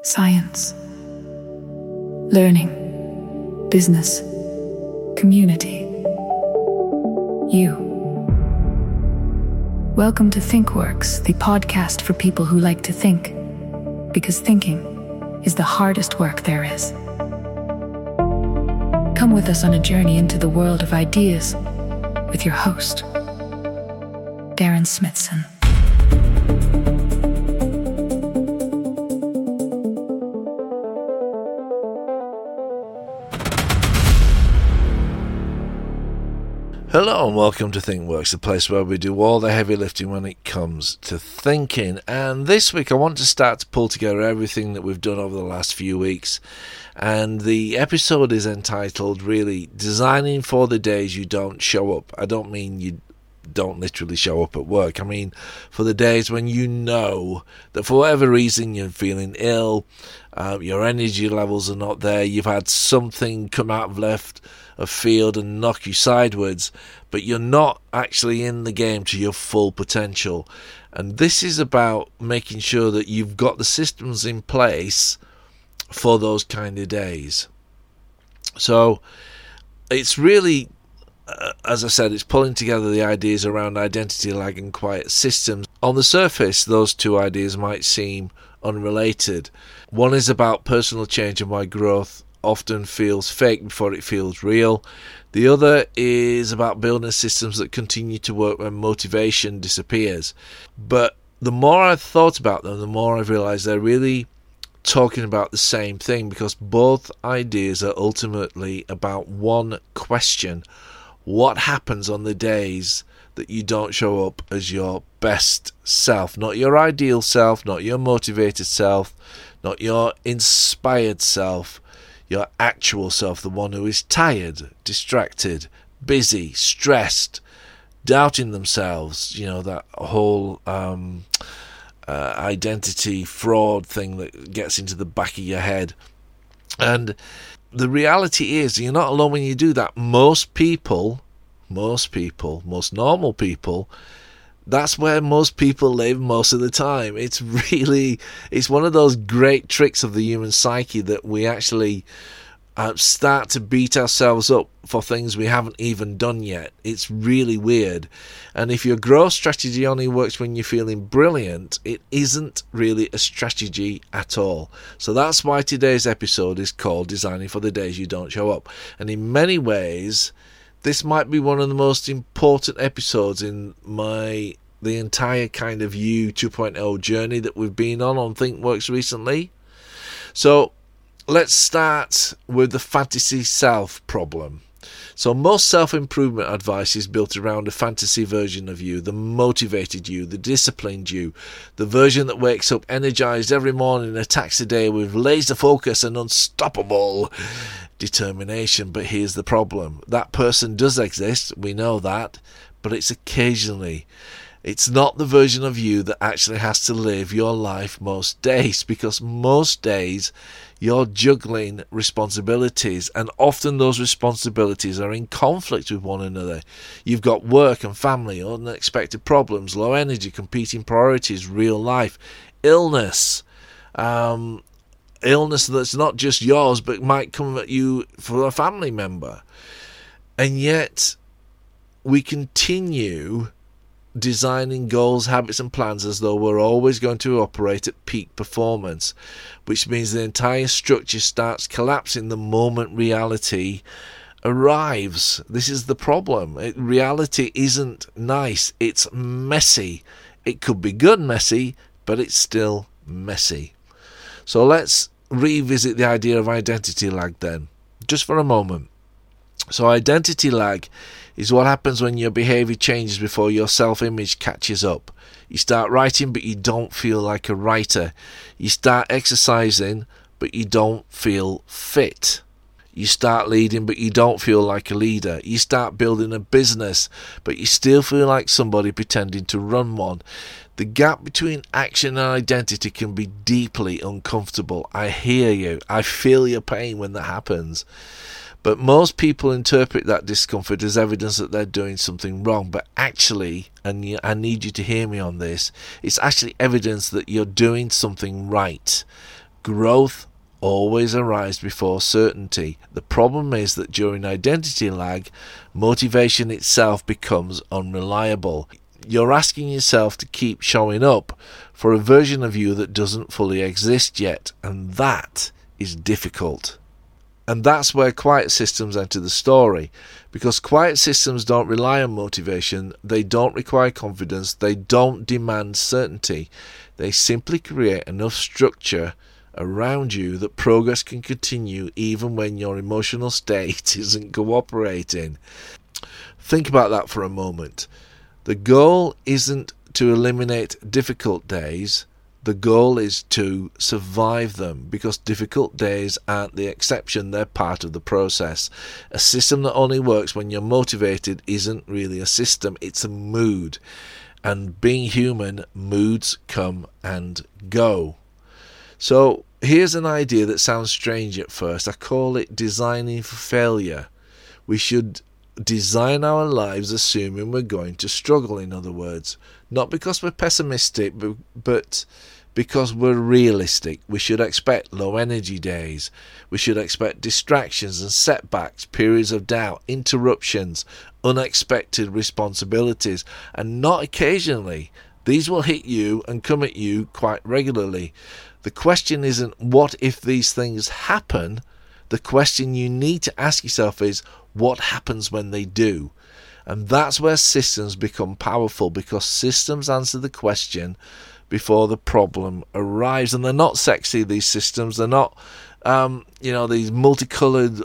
science, learning, business, community. You. Welcome to ThinkWorks, the podcast for people who like to think, because thinking is the hardest work there is. Come with us on a journey into the world of ideas with your host, Darren Smithson. Hello and welcome to ThinkWorks, the place where we do all the heavy lifting when it comes to thinking. And this week I want to start to pull together everything that we've done over the last few weeks. And the episode is entitled, really, Designing for the Days You Don't Show Up. I don't mean you don't literally show up at work. I mean for the days when you know that for whatever reason you're feeling ill, your energy levels are not there, you've had something come out of left of field and knock you sideways, but you're not actually in the game to your full potential. And this is about making sure that you've got the systems in place for those kind of days. So it's really, as I said, it's pulling together the ideas around identity lag and quiet systems. On the surface, those two ideas might seem unrelated. One is about personal change and why growth often feels fake before it feels real. The other is about building systems that continue to work when motivation disappears. But the more I've thought about them, the more I've realized they're really talking about the same thing, because both ideas are ultimately about one question: what happens on the days that you don't show up as your best self? Not your ideal self, not your motivated self, not your inspired self, your actual self, the one who is tired, distracted, busy, stressed, doubting themselves, that whole identity fraud thing that gets into the back of your head. And the reality is, you're not alone when you do that. Most normal people, that's where most people live most of the time. It's one of those great tricks of the human psyche that we actually start to beat ourselves up for things we haven't even done yet. It's really weird. And if your growth strategy only works when you're feeling brilliant, it isn't really a strategy at all. So that's why today's episode is called Designing for the Days You Don't Show Up. And in many ways, this might be one of the most important episodes in the entire kind of You 2.0 journey that we've been on ThinkWorks recently. So let's start with the fantasy self problem. So most self-improvement advice is built around a fantasy version of you, the motivated you, the disciplined you, the version that wakes up energized every morning and attacks the day with laser focus and unstoppable determination. But here's the problem. That person does exist, we know that, but it's occasionally. It's not the version of you that actually has to live your life most days, because most days you're juggling responsibilities, and often those responsibilities are in conflict with one another. You've got work and family, unexpected problems, low energy, competing priorities, real life, illness that's not just yours but might come at you for a family member. And yet we continue designing goals, habits and plans as though we're always going to operate at peak performance, which means the entire structure starts collapsing the moment reality arrives. This is the problem. Reality isn't nice, it's messy. It could be good messy, but it's still messy. So let's revisit the idea of identity lag then, just for a moment. So identity lag is what happens when your behavior changes before your self-image catches up. You start writing, but you don't feel like a writer. You start exercising, but you don't feel fit. You start leading, but you don't feel like a leader. You start building a business, but you still feel like somebody pretending to run one. The gap between action and identity can be deeply uncomfortable. I hear you. I feel your pain when that happens. But most people interpret that discomfort as evidence that they're doing something wrong. But actually, and I need you to hear me on this, it's actually evidence that you're doing something right. Growth always arrives before certainty. The problem is that during identity lag, motivation itself becomes unreliable. You're asking yourself to keep showing up for a version of you that doesn't fully exist yet, and that is difficult. And that's where quiet systems enter the story, because quiet systems don't rely on motivation, they don't require confidence, they don't demand certainty. They simply create enough structure around you that progress can continue even when your emotional state isn't cooperating. Think about that for a moment. The goal isn't to eliminate difficult days. The goal is to survive them, because difficult days aren't the exception, they're part of the process. A system that only works when you're motivated isn't really a system, it's a mood. And being human, moods come and go. So here's an idea that sounds strange at first. I call it designing for failure. We should design our lives assuming we're going to struggle, in other words. Not because we're pessimistic, but because we're realistic. We should expect low energy days. We should expect distractions and setbacks, periods of doubt, interruptions, unexpected responsibilities, and not occasionally. These will hit you and come at you quite regularly. The question isn't what if these things happen. The question you need to ask yourself is what happens when they do. And that's where systems become powerful, because systems answer the question before the problem arrives. And they're not sexy, these systems. They're not, these multicolored,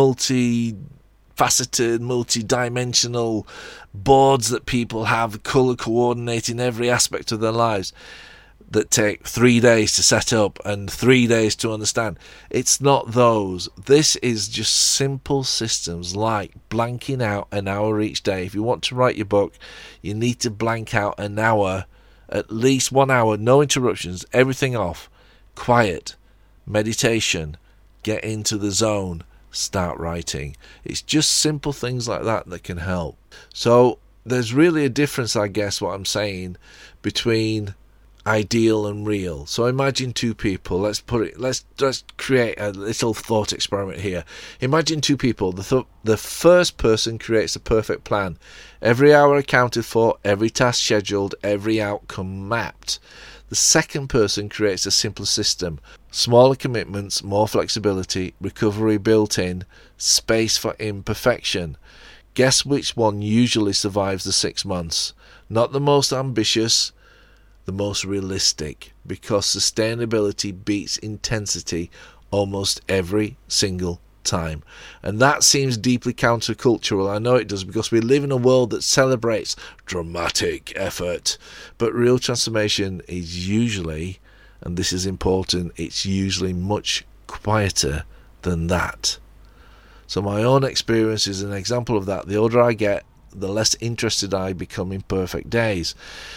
multi-faceted, multi-dimensional boards that people have color coordinating every aspect of their lives that take 3 days to set up and 3 days to understand. It's not those. This is just simple systems like blanking out an hour each day. If you want to write your book, you need to blank out an hour, at least 1 hour, no interruptions, everything off, quiet, meditation, get into the zone, start writing. It's just simple things like that that can help. So there's really a difference, I guess, what I'm saying, between ideal and real. So imagine two people. Let's create a little thought experiment here. Imagine two people. The first person creates a perfect plan. Every hour accounted for, every task scheduled, every outcome mapped. The second person creates a simpler system. Smaller commitments, more flexibility, recovery built in, space for imperfection. Guess which one usually survives the 6 months? Not the most ambitious, the most realistic, because sustainability beats intensity almost every single time. And that seems deeply countercultural. I know it does, because we live in a world that celebrates dramatic effort, but real transformation is usually, and this is important, it's usually much quieter than that. So my own experience is an example of that. The older I get, the less interested I become in perfect days.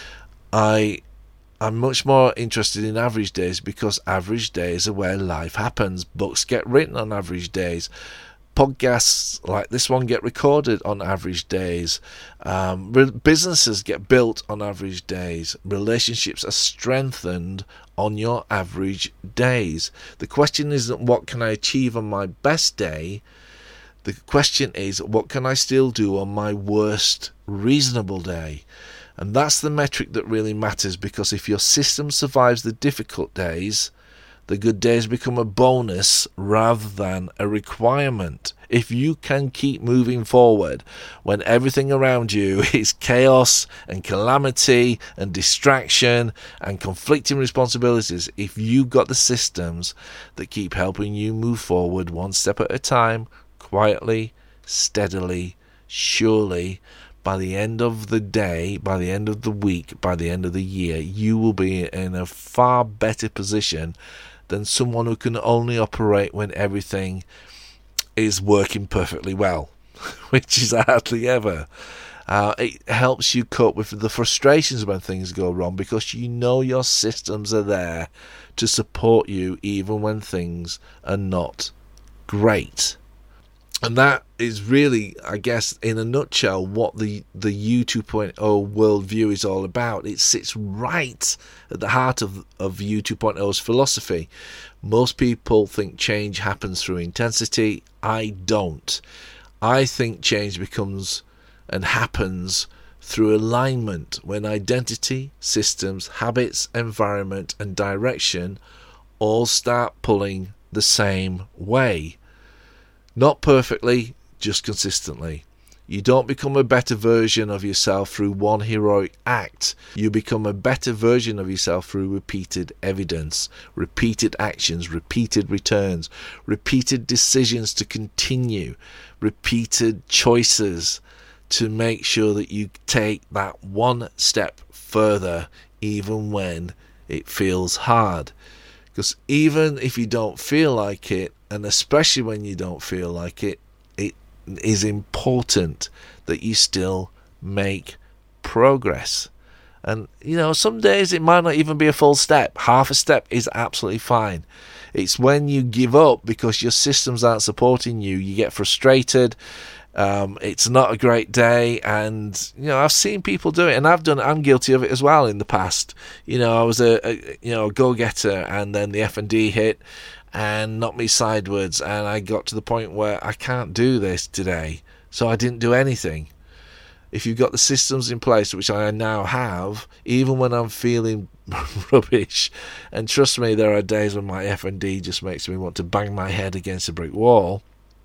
I'm much more interested in average days, because average days are where life happens. Books get written on average days. Podcasts like this one get recorded on average days. Businesses get built on average days. Relationships are strengthened on your average days. The question isn't what can I achieve on my best day. The question is what can I still do on my worst reasonable day. And that's the metric that really matters, because if your system survives the difficult days, the good days become a bonus rather than a requirement. If you can keep moving forward when everything around you is chaos and calamity and distraction and conflicting responsibilities, if you've got the systems that keep helping you move forward one step at a time, quietly, steadily, surely, by the end of the day, by the end of the week, by the end of the year, you will be in a far better position than someone who can only operate when everything is working perfectly well, which is hardly ever. It helps you cope with the frustrations when things go wrong, because you know your systems are there to support you even when things are not great. And that is really, I guess, in a nutshell, what the U 2.0 worldview is all about. It sits right at the heart of U 2.0's philosophy. Most people think change happens through intensity. I don't. I think change becomes and happens through alignment, when identity, systems, habits, environment, and direction all start pulling the same way. Not perfectly, just consistently. You don't become a better version of yourself through one heroic act. You become a better version of yourself through repeated evidence, repeated actions, repeated returns, repeated decisions to continue, repeated choices to make sure that you take that one step further even when it feels hard. Because even if you don't feel like it, and especially when you don't feel like it, it is important that you still make progress. And, some days it might not even be a full step. Half a step is absolutely fine. It's when you give up because your systems aren't supporting you, you get frustrated. It's not a great day, and I've seen people do it, and I'm guilty of it as well in the past. I was a go-getter, and then the F&D hit and knocked me sideways, and I got to the point where I can't do this today, so I didn't do anything. If you've got the systems in place, which I now have, even when I'm feeling rubbish, and trust me, there are days when my F&D just makes me want to bang my head against a brick wall,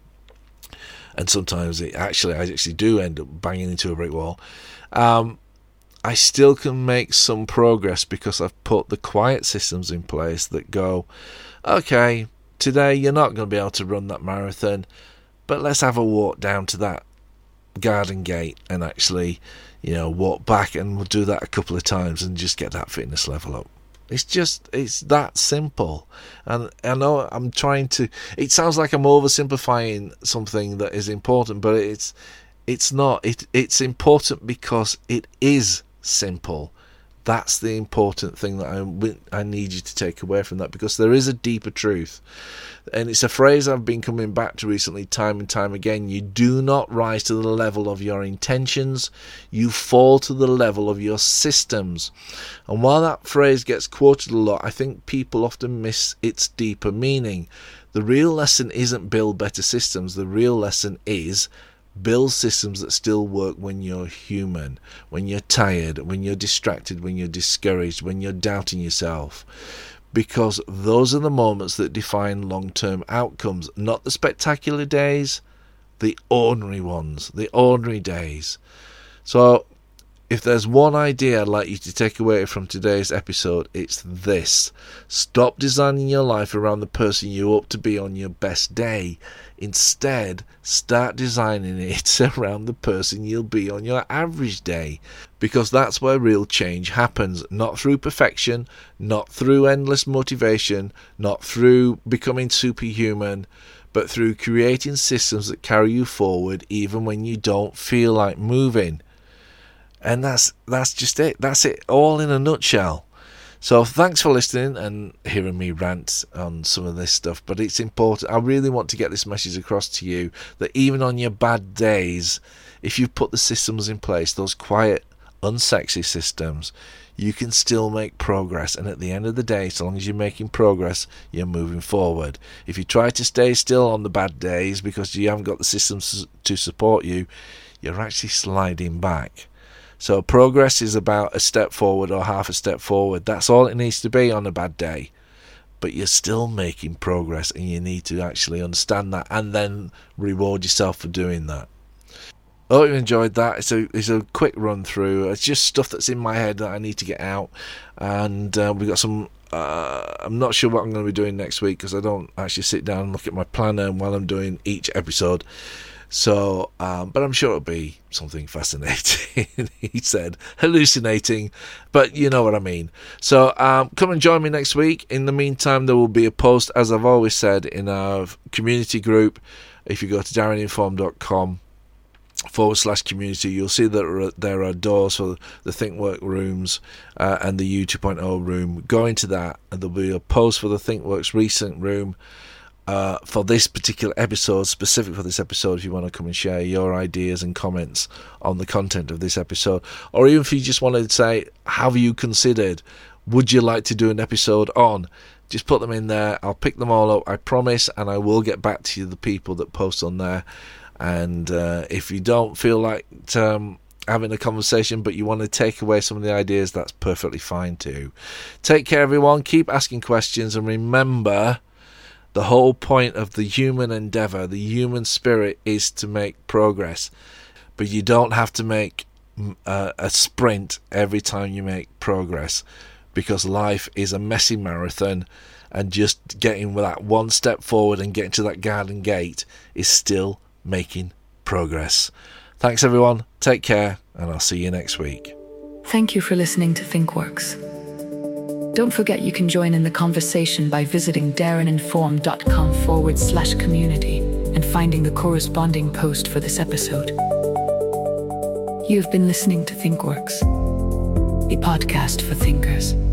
and sometimes I actually do end up banging into a brick wall, I still can make some progress because I've put the quiet systems in place that go, okay, today you're not going to be able to run that marathon, but let's have a walk down to that garden gate and actually, walk back, and we'll do that a couple of times and just get that fitness level up. It's that simple. And I know I'm trying to, it sounds like I'm oversimplifying something that is important, but it's not. It's important because it is simple. That's the important thing that I need you to take away from that, because there is a deeper truth. And it's a phrase I've been coming back to recently time and time again. You do not rise to the level of your intentions. You fall to the level of your systems. And while that phrase gets quoted a lot, I think people often miss its deeper meaning. The real lesson isn't build better systems. The real lesson is build systems that still work when you're human, when you're tired, when you're distracted, when you're discouraged, when you're doubting yourself. Because those are the moments that define long-term outcomes, not the spectacular days, the ordinary ones, the ordinary days. So if there's one idea I'd like you to take away from today's episode, it's this. Stop designing your life around the person you hope to be on your best day. Instead, start designing it around the person you'll be on your average day. Because that's where real change happens. Not through perfection, not through endless motivation, not through becoming superhuman, but through creating systems that carry you forward even when you don't feel like moving. And that's just it. That's it all in a nutshell. So thanks for listening and hearing me rant on some of this stuff. But it's important. I really want to get this message across to you that even on your bad days, if you put the systems in place, those quiet, unsexy systems, you can still make progress. And at the end of the day, so long as you're making progress, you're moving forward. If you try to stay still on the bad days because you haven't got the systems to support you, you're actually sliding back. So progress is about a step forward or half a step forward. That's all it needs to be on a bad day. But you're still making progress, and you need to actually understand that and then reward yourself for doing that. I hope you enjoyed that. It's a quick run through. It's just stuff that's in my head that I need to get out. And we've got some... I'm not sure what I'm going to be doing next week because I don't actually sit down and look at my planner while I'm doing each episode. So, but I'm sure it'll be something fascinating. He said hallucinating, but you know what I mean. So, come and join me next week. In the meantime, there will be a post, as I've always said, in our community group. If you go to darreninformed.com/community, you'll see that there are doors for the ThinkWork rooms and the U 2.0 room. Go into that, and there'll be a post for the ThinkWorks recent room for this particular episode, specific for this episode, if you want to come and share your ideas and comments on the content of this episode, or even if you just wanted to say, have you considered, would you like to do an episode on, just put them in there. I'll pick them all up, I promise, and I will get back to you, the people that post on there. And if you don't feel like having a conversation, but you want to take away some of the ideas, that's perfectly fine too. Take care, everyone. Keep asking questions, and remember, the whole point of the human endeavour, the human spirit, is to make progress. But you don't have to make a sprint every time you make progress, because life is a messy marathon, and just getting that one step forward and getting to that garden gate is still making progress. Thanks, everyone. Take care, and I'll see you next week. Thank you for listening to ThinkWorks. Don't forget you can join in the conversation by visiting darreninform.com/community and finding the corresponding post for this episode. You've been listening to ThinkWorks, the podcast for thinkers.